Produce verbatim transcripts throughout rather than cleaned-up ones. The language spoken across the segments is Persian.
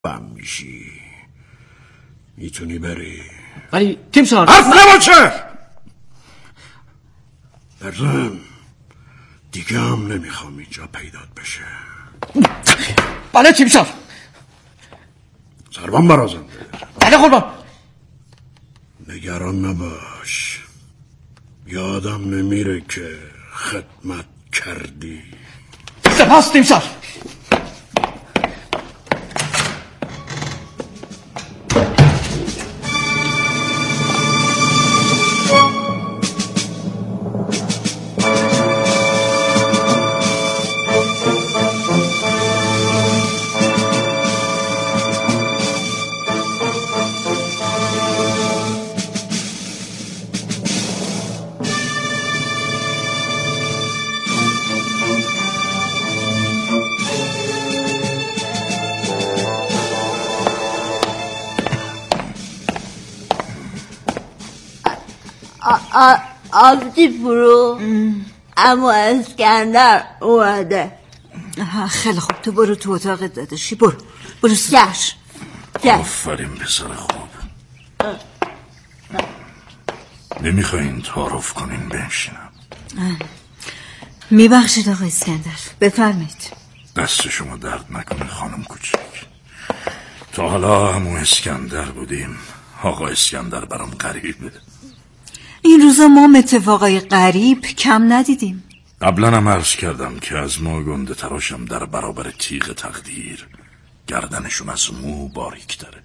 بم میشی. میتونی بری. ولی تیمسار حرف نباشه. برزن دیگه هم نمیخوام اینجا پیدات بشه. بله تیمسار. سربان برازنده. بله قربان. نگران نباش، یادم نمیره که خدمت کردی. سپاس تیمسار. آبجی فرو اما اسکندر اومده. خیلی خوب، تو برو تو اتاقت داداشی. برو برو چش چش. آفرین پسر خوب. نمیخواین تعارف کنین بنشینم؟ میبخشید آقا اسکندر، بفرمایید. دست شما درد نکنه خانم کوچیک. تا حالا همون اسکندر بودیم، آقا اسکندر برام غریبه. این روزا ما اتفاقای غریب کم ندیدیم. قبلا هم عرض کردم که از ما گنده تراشم در برابر تیغ تقدیر گردنشون از مو باریک داره.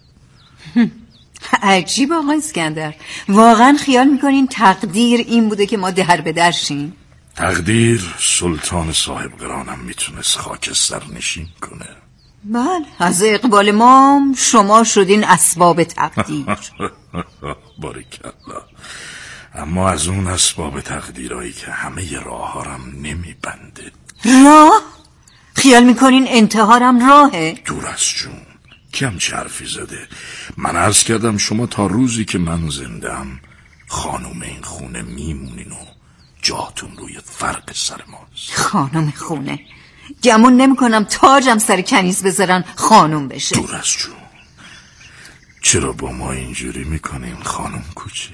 عجیب آقا اسکندر، واقعا خیال میکنین تقدیر این بوده که ما در به در شیم؟ تقدیر سلطان صاحب قرانم میتونست خاکستر نشین کنه. بله، از اقبال ما شما شدین اسباب تقدیر. باریکالله. اما از اون اسباب تقدیرایی که همه راهارم نمیبنده. راه؟ خیال میکنین انتهارم راهه؟ دور از جون، کم چه حرفی زده. من عرض کردم شما تا روزی که من زندم خانوم این خونه میمونین و جاتون روی فرق سر ماست. خانوم خونه؟ گمون نمیکنم تاجم سر کنیز بذارن خانوم بشه. دور از جون، چرا با ما اینجوری میکنین خانوم کوچیک؟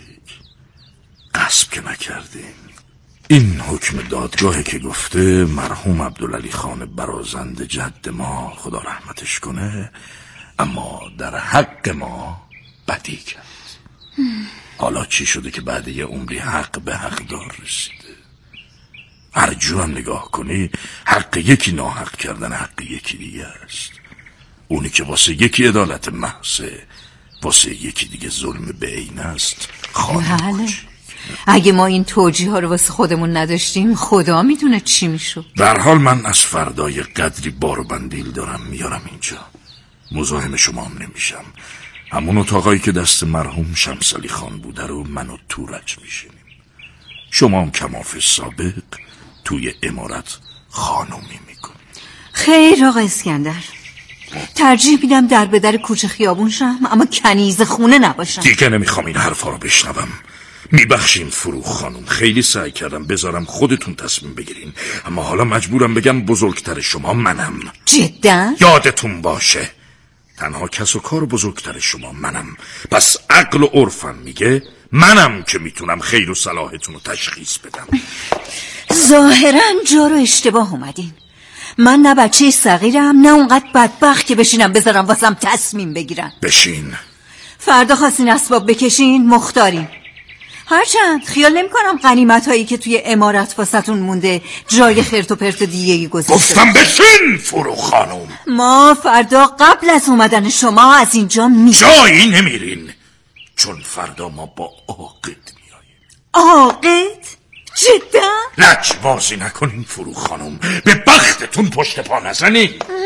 قصب که نکردیم. این حکم دادگاهی که گفته مرحوم عبدالعلی خان برازنده جد ما خدا رحمتش کنه، اما در حق ما بدی کرد. حالا چی شده که بعد یه عمری حق به حقدار رسیده؟ هر جو هم نگاه کنی حق یکی ناحق کردن حق یکی دیگه است. اونی که واسه یکی عدالت محضه، واسه یکی دیگه ظلم به عین است. خانم اگه ما این توجیه ها رو واسه خودمون نداشتیم خدا میدونه چی میشد. در حال من از فردای قدری بار و بندیل دارم میارم اینجا. مزاحم شما هم نمیشم. همون اتاقایی که دست مرحوم شمسعلی خان بوده رو من و تورج میشینیم. شما هم کماف سابق توی امارت خانومی میکنیم. خیر آقا اسکندر، ترجیح میدم در به در کوچه خیابون شم، اما کنیز خونه نباشم. دیگه نمیخوام این حرفا رو بشنوم. میبخشین فروخ خانم، خیلی سعی کردم بذارم خودتون تصمیم بگیرین، اما حالا مجبورم بگم بزرگتر شما منم. جدا؟ یادتون باشه تنها کس و کار بزرگتر شما منم. پس عقل و عرفم میگه منم که میتونم خیر و صلاحتون رو تشخیص بدم. ظاهرا جا رو اشتباه اومدین. من نه بچه صغیرم نه اونقدر بدبخت که بشینم بذارم واسم تصمیم بگیرن. بشین. فردا خواستین اسباب بکشین مختارین. هرچند خیال نمی کنم غنیمت هایی که توی امارت واسطون مونده جای خرت و پرت دیگه گذاشته. گفتم بشین فروخ خانم. ما فردا قبل از اومدن شما از اینجا میریم. جایی نمیرین، چون فردا ما با عاقد میاییم. عاقد؟ جدا؟ لج بازی نکنین فروخ خانم، به بختتون پشت پا نزنین.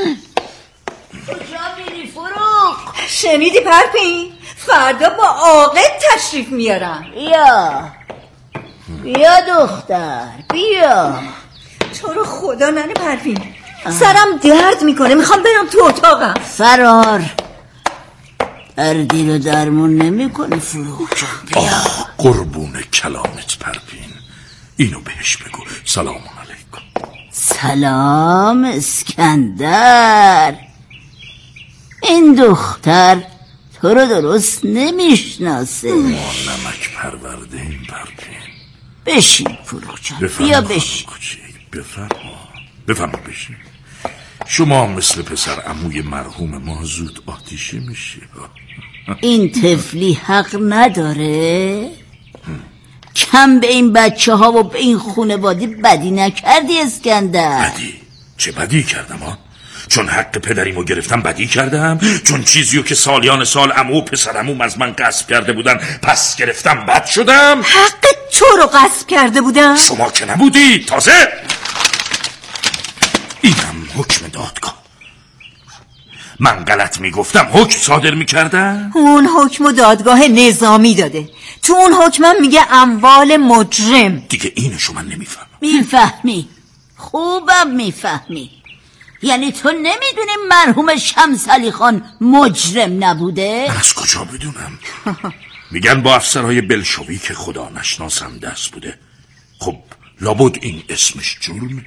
کجا میری فروخ؟ شنیدی پرپین؟ فردا با عاقد تشریف میارم. بیا بیا دختر بیا. تو رو خدا ننه پرپین، سرم درد میکنه، میخوام برم تو اتاقم. فرار دردی رو درمون نمی کنه فروخ. آه قربون کلامت پرپین، اینو بهش بگو. سلام علیکم. سلام اسکندر. این دختر تو رو درست نمیشناسه. ما نمک پرورده این پرپین. بشین فروغ جان، بیا بشین. بفرما بفرما بشین. شما مثل پسر عموی مرحوم ما زود آتیشی میشی. این طفلی حق نداره؟ کم به این بچه ها و به این خانواده بدی نکردی اسکندر؟ بدی؟ چه بدی کردم ها؟ چون حق پدریمو گرفتم بدی کردم؟ چون چیزیو که سالیان سال عمو و پسر عموم از من غصب کرده بودن پس گرفتم بد شدم؟ حق تو رو غصب کرده بودم؟ شما که نبودی تازه. اینم حکم دادگاه. من غلط میگفتم حکم صادر میکردم؟ اون حکم دادگاه نظامی داده. تو اون حکمم میگه اموال مجرم. دیگه اینشو من نمیفهمم. میفهمی، خوبم میفهمی. یعنی تو نمیدونی مرحوم شمس علی خان مجرم نبوده؟ من از کجا بدونم؟ میگن با افسرهای بلشویک که خدا نشناسم دست بوده. خب لابد این اسمش جرمه.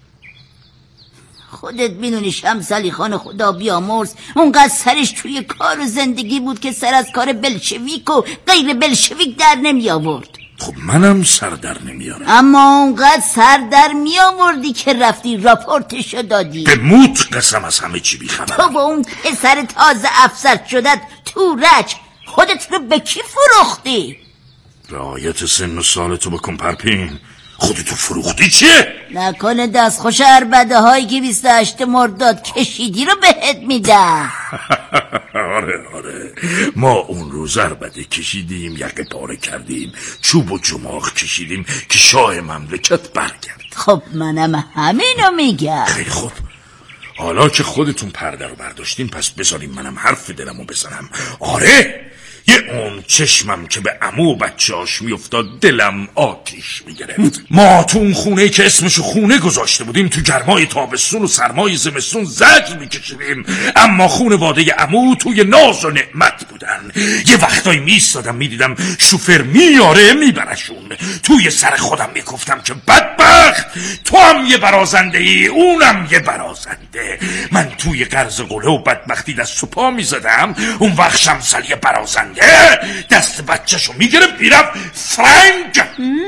خودت میدونی شمس علی خان خدا بیامرز اونقدر سرش توی کار و زندگی بود که سر از کار بلشویک و غیر بلشویک در نمی آورد. خب منم سر در نمیارم. اما اونقدر سر در می آوردی که رفتی راپورتشو دادی. به موت قسم از همه چی بیخبرم. تو با اون پسر تازه افسر شدت تو رج خودت رو به کی فروختی؟ رعایت سن و سال تو بکن پرپین. خودتو فروختی چیه؟ نکنه دستخوش عربده هایی که بیست و هشت مرداد کشیدی رو بهت میدم. آره آره ما اون روز عربده کشیدیم، یقه پاره کردیم، چوب و جماغ کشیدیم که شاه مملکت برگرد. خب منم همینو میگم. خیلی خوب، حالا که خودتون پرده رو برداشتین پس بذاریم منم حرف دلمو بزنم. آره یه اون چشمم که به عمو و بچه‌اش میافتاد دلم آتیش میگرفت. ما تو اون خونه که اسمشو خونه گذاشته بودیم تو گرمای تابستون و سرمای زمستون زجر میکشیدیم، اما خونواده عمو توی ناز و نعمت بودن. یه وقتایی میستادم میدیدم شوفر میاره میبرشون، توی سر خودم میگفتم که بدبخت تو هم یه برازنده ای اونم یه برازنده. من توی قرض قله و بدبختی دست و پا میزدم، اون وقت شمسلی برازنده دست بچه‌شو میگرفت میرفت فرنگ.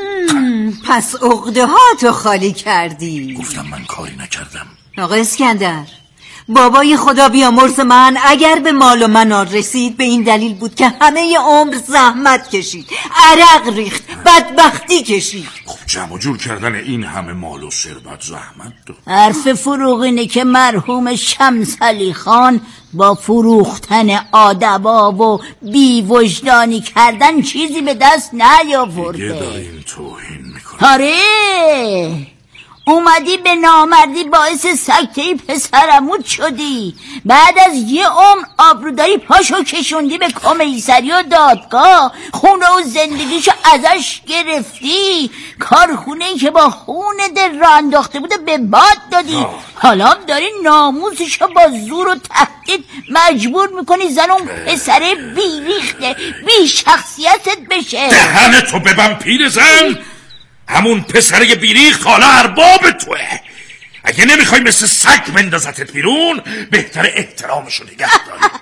پس عقده ها تو خالی کردی. گفتم من کاری نکردم. آقا اسکندر، بابای خدا بیامرز من اگر به مال و منال رسید به این دلیل بود که همه عمر زحمت کشید، عرق ریخت، بدبختی کشید. خب جمع و جور کردن این همه مال و ثروت زحمت دو. حرف فروغ اینه که مرحوم شمس علی خان با فروختن آدبا و بی وجدانی کردن چیزی به دست نیاورده. دیگه دارین توهین میکنه. آره اومدی به نامردی باعث سکته پسرموت شدی، بعد از یه عمر آبروداری پاشو کشوندی به کمیسری و دادگاه، خونه و زندگیشو ازش گرفتی، کارخونه که با خون دل را انداخته بوده به باد دادی. آه. حالا داری ناموسشو با زور و تهدید مجبور میکنی زن اون پسر بیریخته بی شخصیتت بشه. دهنتو ببن پیر زن، همون پسره بیریخت حالا ارباب توه. اگه نمیخوای مثل سگ بندازتت بیرون بهتر احترامشو نگه داری.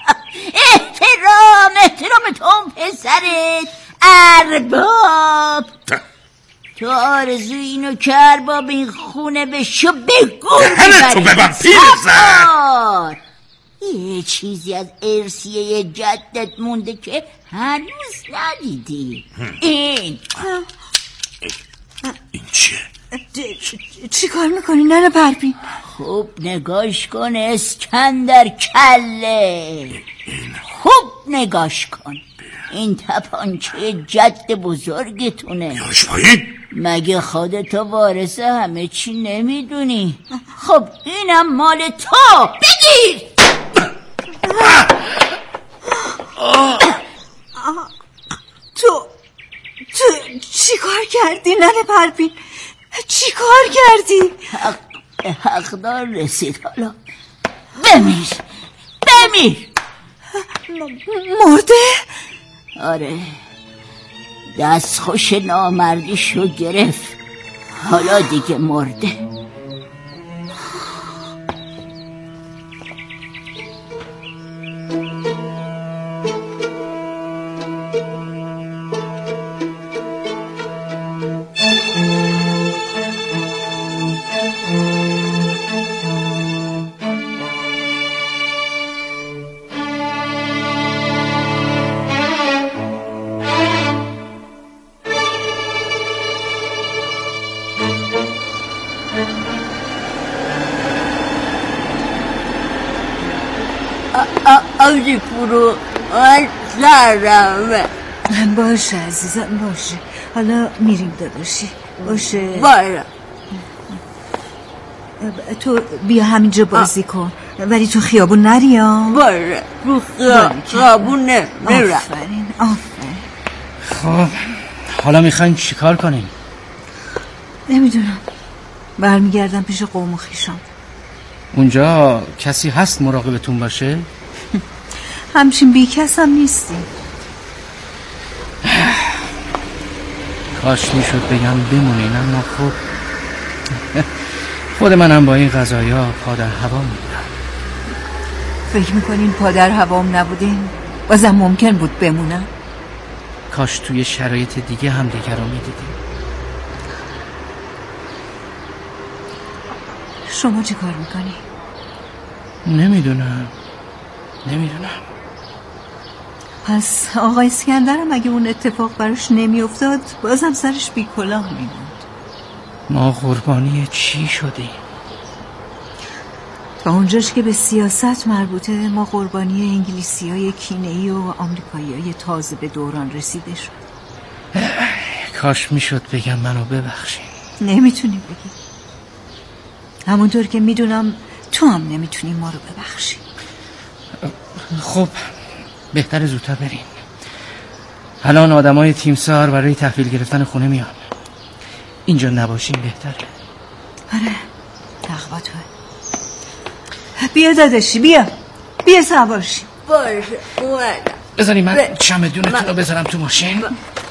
احترام احترام تو اون پسرت ارباب. تو آرزو اینو که ارباب این خونه بشو بگو. دهنتو ببن پیر زن. یه چیزی از ارثیه جدت مونده که هنوز ندیدی. این این چیه؟ چی کار میکنی ننه پرپین؟ خوب نگاش کن اسکندر کله، خوب نگاش کن. این تپانچه جد بزرگتونه. بیارش پایین. مگه خودتو وارث همه چی نمیدونی؟ خب اینم مال تو، بگیر. تو تو چی کار کردی ننه پرپین؟ چی کار کردی؟ حق حقدار رسید، حالا بمیر بمیر. مرده؟ آره دستخوش نامردیشو گرفت، حالا دیگه مرده. آجی فرو من سرمه. باشه عزیزم باشه، حالا میریم داداشی. باشه باره تو بیا همینجا بازی کن، ولی تو خیابون نریا. باره رو خیابون نمیرم. آفرین آفرین. خب حالا میخواین چیکار کنیم؟ نمیدونم، برمیگردم پیش قوم و خویشام. اونجا کسی هست مراقبتون باشه؟ همچین بی کس هم نیستیم. کاش میشد بگم بمونین، اما خب خود منم با این قضایا پا در هوا میبودم. فکر میکنین پا در هوام نبودین بازم ممکن بود بمونم؟ کاش توی شرایط دیگه هم دیگر رو میدیدیم. شما چی کار میکنی؟ نمیدونم نمیدونم پس آقا اسکندرم اگه اون اتفاق براش نمیافتاد بازم سرش بی کلاه میموند. ما قربانی چی شدیم؟ تا اونجاش که به سیاست مربوطه ما قربانی انگلیسی های کینه‌ای و آمریکایی های تازه به دوران رسیده شد. کاش میشد بگم منو ببخشین. نمیتونی بگی، همونطور که میدونم تو هم نمیتونی ما رو ببخشی. خب بهتره زودتر بریم. الان آدمای تیمسار برای تحویل گرفتن خونه میان. اینجا نباشیم بهتره. آره تقوا توه. بیا داداشی بیا بیا سوارشی. باشه اومدم. بذاری من چمدونتون رو بذارم تو ماشین.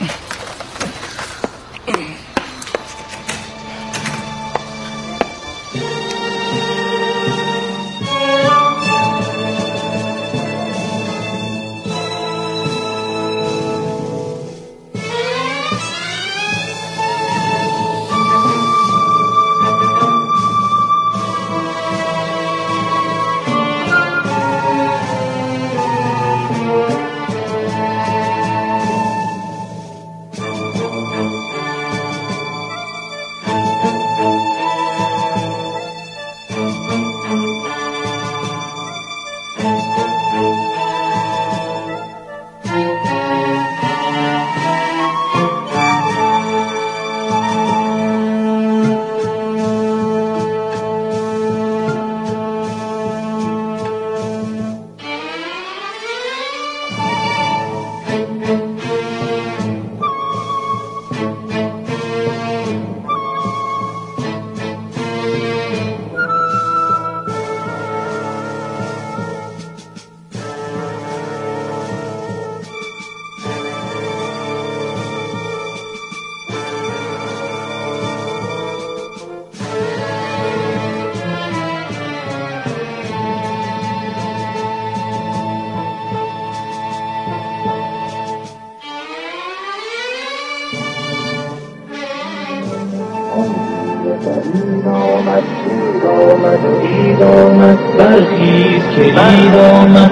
عید آمد عید آمد عید آمد برخیز که عید آمد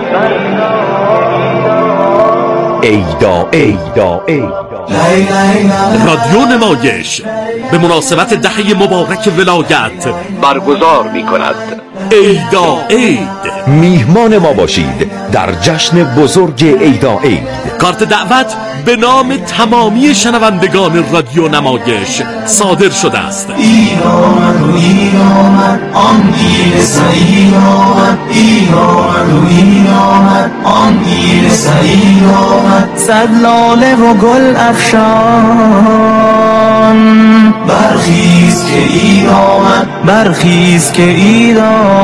عیدا عیدا عیدا. رادیو نمایش به مناسبت دهه مبارک ولایت برگزار می کند. عیدا عید. میهمان ما باشید در جشن بزرگ عیدا عید. کارت دعوت به نام تمامی شنوندگان رادیو نمایش صادر شده است. عید آمد و عید آمد آن گیر سعید آمد. عید آمد و عید آمد آن گیر سعید آمد. صد لاله و گل افشان برخیز که عید آمد. برخیز که عید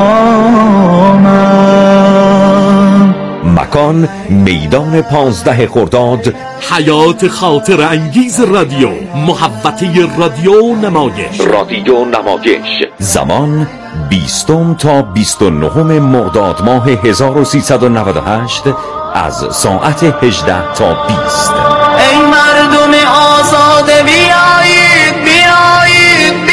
آمد. مکان میدان پانزده خرداد، حیات خاطر انگیز رادیو، محوطه رادیو نمایش. رادیو نمایش. زمان بیستم تا بیست و نهم مرداد ماه هزار و سیصد و نود و هشت از ساعت هجده تا بیست. ای مردم آزاده بیایید بیایید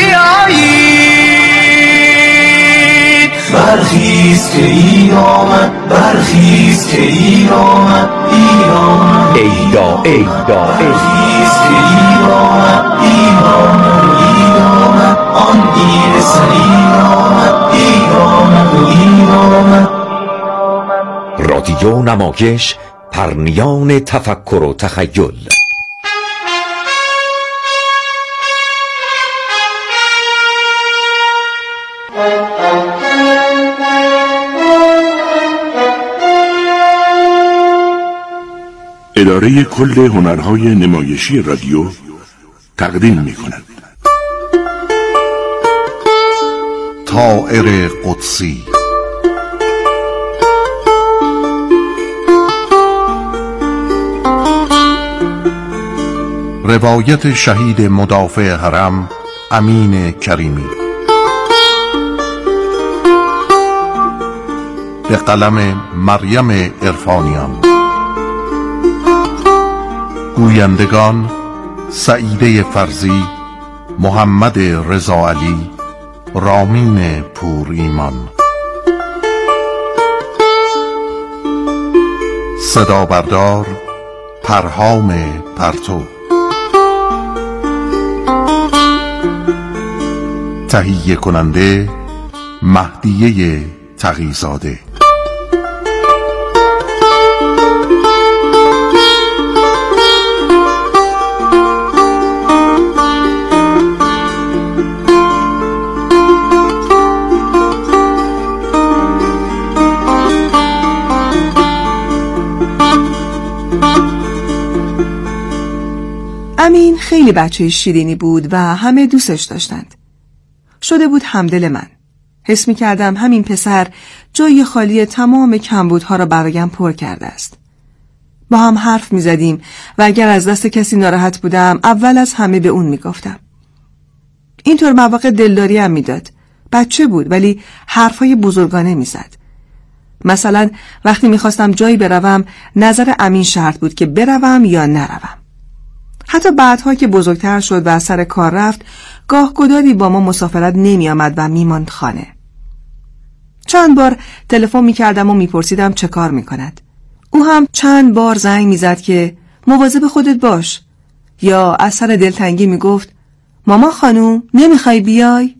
بیایید. برخیز که عید آمد. برخیز که عید آمد. عید آمد عیدا عیدا برخیز که عید آمد. عید آمد و عید آمد آن گیر سعید آمد. عید آمد و عید آمد. رادیو نمایش پرنیان تفکر و تخیل. اداره کل هنرهای نمایشی رادیو تقدیم می کند طائر قدسی. روایت شهید مدافع حرم امین کریمی به قلم مریم عرفانیان. گویندگان سعیده فرزی، محمد رضا علی، رامین پور ایمان. صدا بردار پرهام پرتو. تهیه کننده مهدیه تقی‌زاده. امین خیلی بچه شیرینی بود و همه دوستش داشتند. شده بود همدل من. حس می کردم همین پسر جای خالی تمام کمبودها را برایم پر کرده است. با هم حرف می زدیم و اگر از دست کسی ناراحت بودم اول از همه به اون می گفتم. اینطور مواقع دلداری هم می داد. بچه بود ولی حرفای بزرگانه می زد. مثلا وقتی می خواستم جایی بروم نظر امین شرط بود که بروم یا نروم. حتی بعدها که بزرگتر شد و سر کار رفت گاه گداری با ما مسافرت نمی آمد و می ماند خانه. چند بار تلفن می کردم و می پرسیدم چه کار می کند. او هم چند بار زنگ می زد که مواظب خودت باش، یا از سر دلتنگی می گفت ماما خانوم نمی خوای بیای؟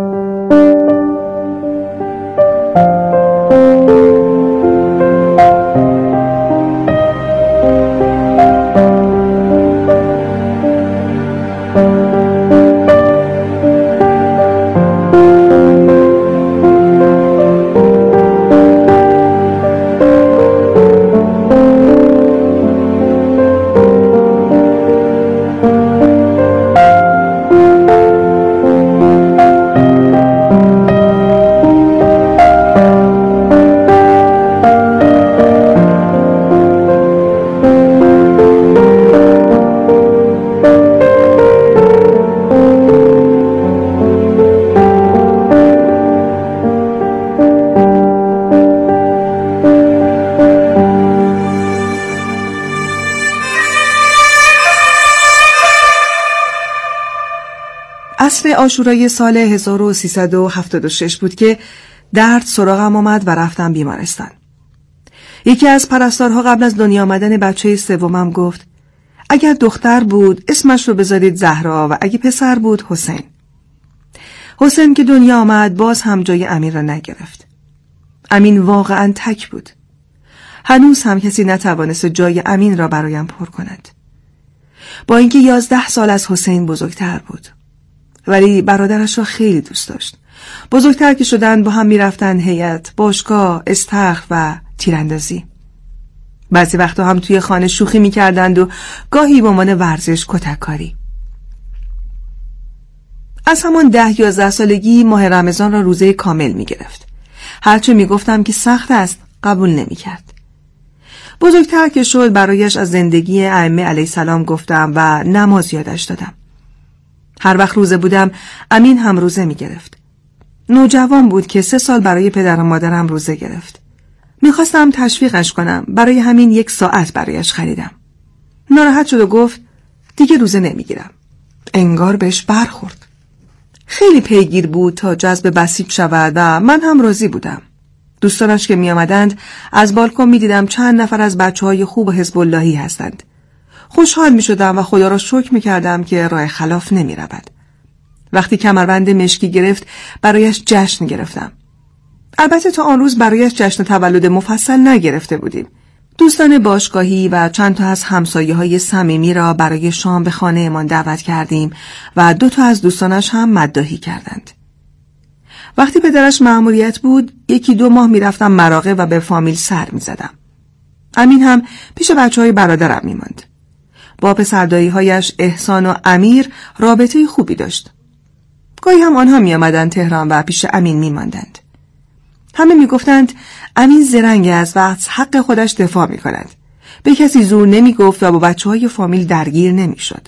عصر عاشورای سال هزار و سیصد و هفتاد و شش بود که درد سراغم آمد و رفتم بیمارستان. یکی از پرستارها قبل از دنیا آمدن بچه سومم گفت اگر دختر بود اسمش رو بذارید زهرا و اگه پسر بود حسین. حسین که دنیا آمد باز هم جای امین را نگرفت. امین واقعا تک بود. هنوز هم کسی نتوانست جای امین را برایم پر کند. با اینکه یازده سال از حسین بزرگتر بود، ولی برادرش را خیلی دوست داشت. بزرگتر که شدن با هم می رفتن هیئت، باشگاه، استخر و تیراندازی. بعضی وقتا هم توی خانه شوخی می کردند و گاهی به عنوان ورزش کتک کاری. از همان ده یازده سالگی ماه رمضان را روزه کامل می گرفت. هرچه می گفتم که سخت است قبول نمی کرد. بزرگتر که شد برایش از زندگی ائمه علیه السلام گفتم و نماز یادش دادم. هر وقت روزه بودم امین هم روزه می گرفت. نوجوان بود که سه سال برای پدر و مادرم روزه گرفت. میخواستم تشویقش کنم، برای همین یک ساعت برایش خریدم. ناراحت شد و گفت دیگه روزه نمیگیرم. انگار بهش برخورد. خیلی پیگیر بود تا جذب بسیط شود و من هم راضی بودم. دوستانش که می آمدند از بالکن می دیدم چند نفر از بچه های خوب حزب اللهی هستند. خوشحال می شدم و خدا را شکر می کردم که راه خلاف نمی رود. وقتی کمربند مشکی گرفت برایش جشن گرفتم. البته تا آن روز برایش جشن تولد مفصل نگرفته بودیم. دوستان باشگاهی و چند تا از همسایه‌های صمیمی را برای شام به خانه‌مان دعوت کردیم و دو تا از دوستانش هم مداحی کردند. وقتی پدرش مأموریت بود، یکی دو ماه میرفتم مراغه و به فامیل سر میزدم. امین هم پیش بچه‌های برادرم میماند. با پسردایی‌هایش احسان و امیر رابطه خوبی داشت. گاهی هم آنها میآمدند تهران و پیش امین میماندند. همه میگفتند امین زرنگ است و از حق خودش دفاع میکند. به کسی زور نمیگفت و با بچه‌های فامیل درگیر نمیشد.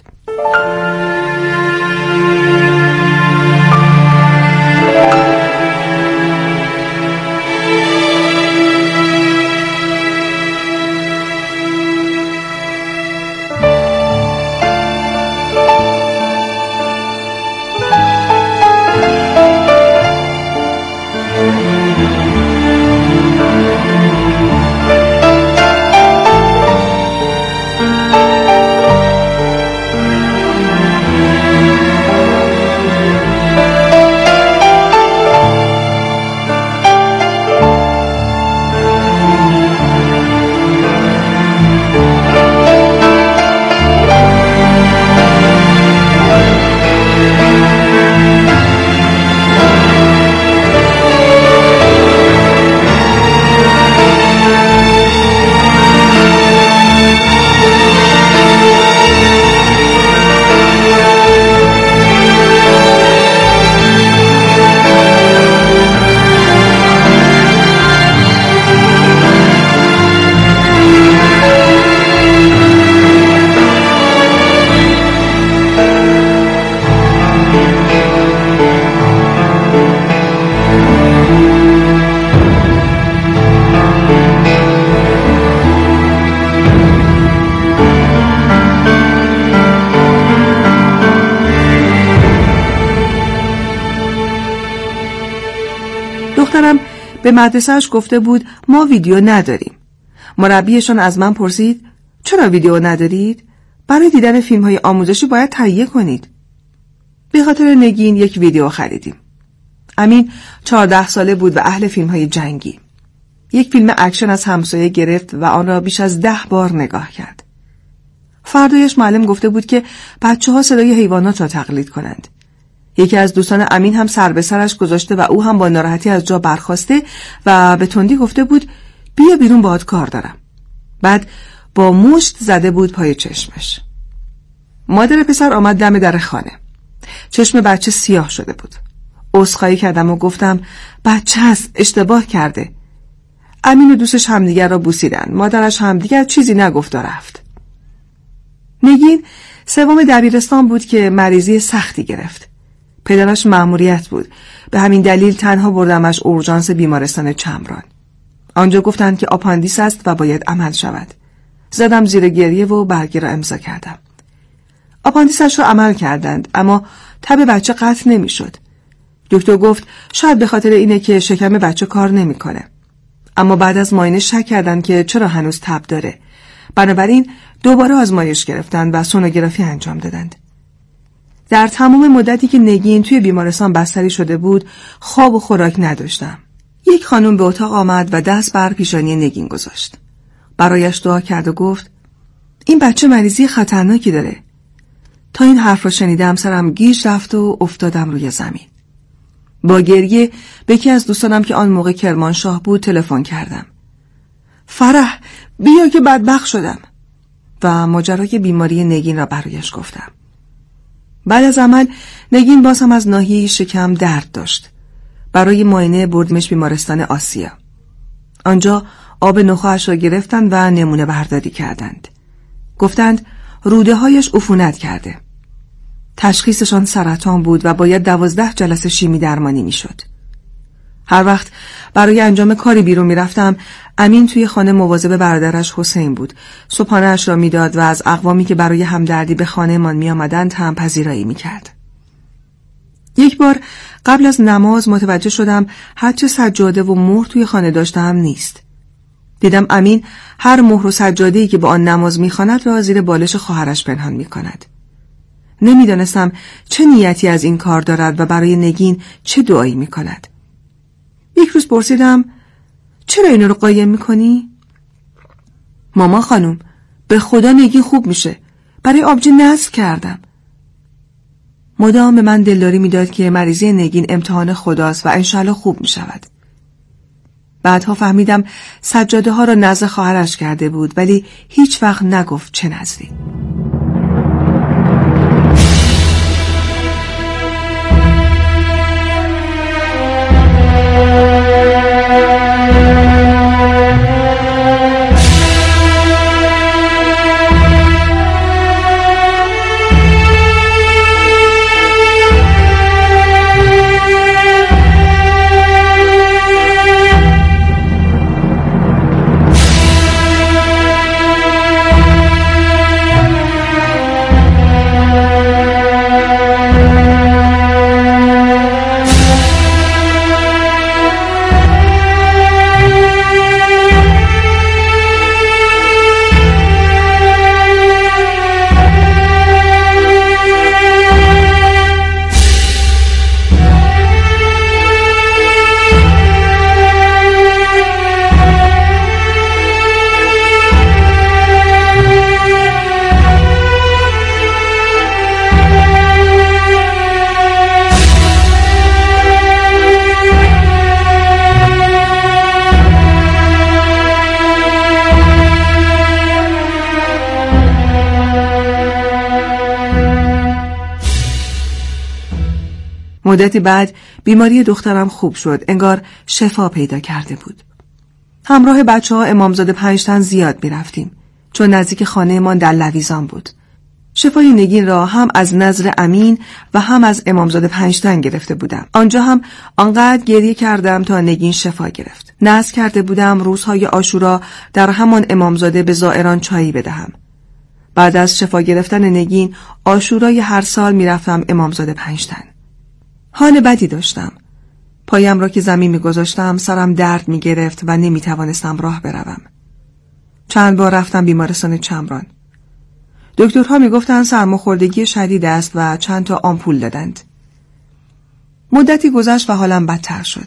دخترم به مدرسهش گفته بود ما ویدیو نداریم. مربیشان از من پرسید چرا ویدیو ندارید؟ برای دیدن فیلم های آموزشی باید تهیه کنید. به خاطر نگین یک ویدیو خریدیم. امین چهارده ساله بود و اهل فیلم های جنگی. یک فیلم اکشن از همسایه گرفت و آن را بیش از ده بار نگاه کرد. فردایش معلم گفته بود که بچه ها صدای حیوانات را تقلید کنند. یکی از دوستان امین هم سر به سرش گذاشته و او هم با ناراحتی از جا برخاسته و به تندی گفته بود بیا بیرون باهات کار دارم. بعد با مشت زده بود پای چشمش. مادر پسر آمد دم در خانه. چشم بچه سیاه شده بود. عذرخواهی کردم و گفتم بچه هست، اشتباه کرده. امین و دوستش همدیگر را بوسیدن. مادرش هم دیگر چیزی نگفت و رفت. نگین سوم دبیرستان بود که مریضی سختی گرفت. پدرش مأموریت بود. به همین دلیل تنها بردمش اورژانس بیمارستان چمران. آنجا گفتند که آپاندیس است و باید عمل شود. زدم زیر گریه و برگه را امضا کردم. آپاندیسش را عمل کردند اما تب بچه قطع نمی شد. دکتر گفت شاید به خاطر اینه که شکم بچه کار نمی کنه. اما بعد از معاینه شک کردند که چرا هنوز تب داره. بنابراین دوباره آزمایش گرفتند و سونوگرافی انجام دادند. در تمام مدتی که نگین توی بیمارستان بستری شده بود خواب و خوراک نداشتم. یک خانم به اتاق آمد و دست بر پیشانی نگین گذاشت. برایش دعا کرد و گفت این بچه مریضی خطرناکی داره. تا این حرف را شنیدم سرم گیج رفت و افتادم روی زمین. با گریه به یکی از دوستانم که آن موقع کرمانشاه بود تلفن کردم. فرح بیا که بدبخت شدم و ماجرای بیماری نگین را برایش گفتم. بعد از عمل نگین باز هم از ناحیه شکم درد داشت. برای معاینه بردمش بیمارستان آسیا. آنجا آب نخاعش را گرفتند و نمونه برداری کردند. گفتند روده هایش عفونت کرده. تشخیصشان سرطان بود و باید دوازده جلسه شیمی درمانی می شد. هر وقت برای انجام کاری بیرون می رفتم امین توی خانه مواظب برادرش حسین بود. صبحانه‌اش را می داد و از اقوامی که برای همدردی به خانه من می آمدند هم پذیرایی می کرد. یک بار قبل از نماز متوجه شدم هرچه سجاده و مهر توی خانه داشتم نیست. دیدم امین هر مهر و سجاده‌ای که با آن نماز می خواند را زیر بالش خواهرش پنهان می کند. نمیدانستم چه نیتی از این کار دارد و برای نگین چه دعایی می کند. یک روز پرسیدم چرا اینو رو قایم میکنی؟ مامان خانم به خدا نگین خوب میشه، برای آبجی نصب کردم. مدام به من دلداری میداد که مریضی نگین امتحان خداست و انشالله خوب میشود. بعدها فهمیدم سجاده ها را نزد خواهرش کرده بود، ولی هیچ وقت نگفت چه نزدی. مدتی بعد بیماری دخترم خوب شد، انگار شفا پیدا کرده بود. همراه بچه ها امامزاده پنجتن زیاد می رفتیم، چون نزدیک خانه ما در لویزان بود. شفای نگین را هم از نظر امین و هم از امامزاده پنجتن گرفته بودم. آنجا هم آنقدر گریه کردم تا نگین شفا گرفت. نذر کرده بودم روزهای عاشورا در همان امامزاده به زائران چایی بدهم. بعد از شفا گرفتن نگین عاشورای هر سال می رفتم امامزاده پنجتن. حال بدی داشتم. پایم را که زمین می گذاشتم سرم درد می گرفت و نمی توانستم راه بروم. چند بار رفتم بیمارستان چمران. دکترها می گفتند سرماخوردگی شدید است و چند تا آمپول دادند. مدتی گذشت و حالم بدتر شد.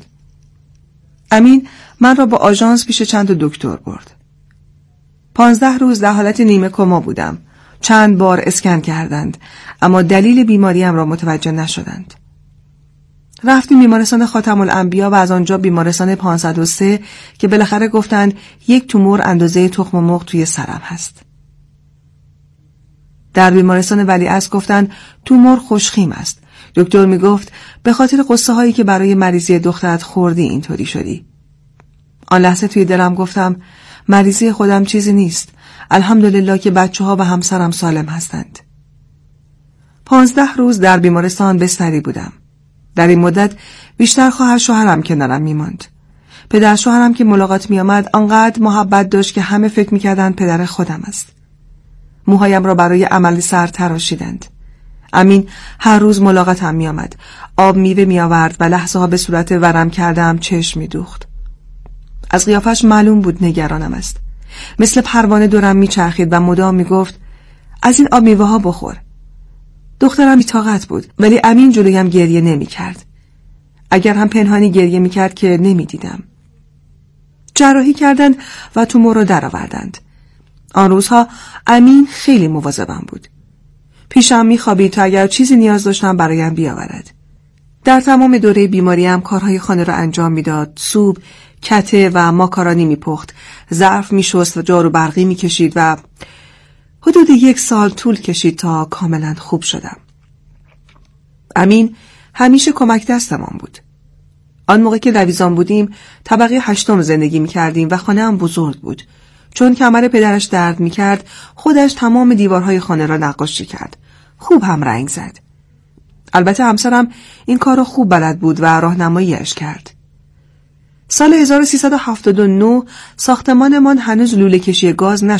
امین من را با آژانس پیش چند تا دکتر برد. پانزده روز در حالت نیمه کما بودم. چند بار اسکن کردند اما دلیل بیماریم را متوجه نشدند. رفتیم بیمارستان خاتم الانبیا و از آنجا بیمارستان پانصد و سه که بالاخره گفتند یک تومور اندازه تخم مرغ توی سرم هست. در بیمارستان ولیعصر گفتند تومور خوشخیم است. دکتر می گفت به خاطر قصه هایی که برای مریضی دخترت خوردی اینطوری شدی. آن لحظه توی دلم گفتم مریضی خودم چیزی نیست. الحمدلله که بچه ها و همسرم سالم هستند. پانزده روز در بیمارستان بستری بودم. در این مدت بیشتر خواهر شوهرم کنارم میماند. پدر شوهرم که ملاقات می آمد آنقدر محبت داشت که همه فکر میکردن پدر خودم است. موهایم را برای عمل سر تراشیدند. امین هر روز ملاقاتم می آمد. آب میوه می آورد و لحظه ها به صورت ورم کردم چشم می دوخت. از قیافش معلوم بود نگرانم است. مثل پروانه دورم می چرخید و مدام می گفت از این آب میوه ها بخور. دخترم بی‌طاقت بود ولی امین جلویم گریه نمی کرد. اگر هم پنهانی گریه می کرد که نمی دیدم. جراحی کردند و تومور را در آوردند. آن روزها امین خیلی مواظبم بود. پیشم می خوابید تا اگر چیزی نیاز داشتم برایم بیاورد. در تمام دوره بیماریم کارهای خانه را انجام می داد. سوپ، کته و ماکارونی می پخت. ظرف می شست و جارو برقی می کشید و حدود یک سال طول کشید تا کاملا خوب شدم. امین همیشه کمک دستمان بود. آن موقع که لویزان بودیم طبقه هشتم زندگی می کردیم و خانه هم بزرگ بود. چون کمر پدرش درد می کرد خودش تمام دیوارهای خانه را نقاشی کرد. خوب هم رنگ زد. البته همسرم این کار را خوب بلد بود و راهنماییش کرد. سال هزار و سیصد و هفتاد و نه ساختمانمان هنوز لوله کشی گاز نشد.